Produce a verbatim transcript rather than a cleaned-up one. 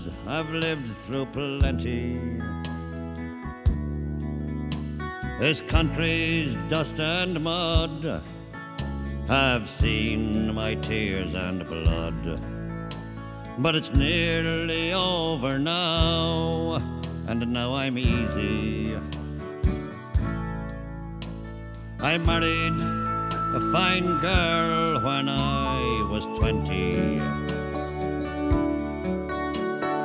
I've lived through plenty. This country's dust and mud, I've seen my tears and blood. But it's nearly over now, and now I'm easy. I married a fine girl when I was twenty.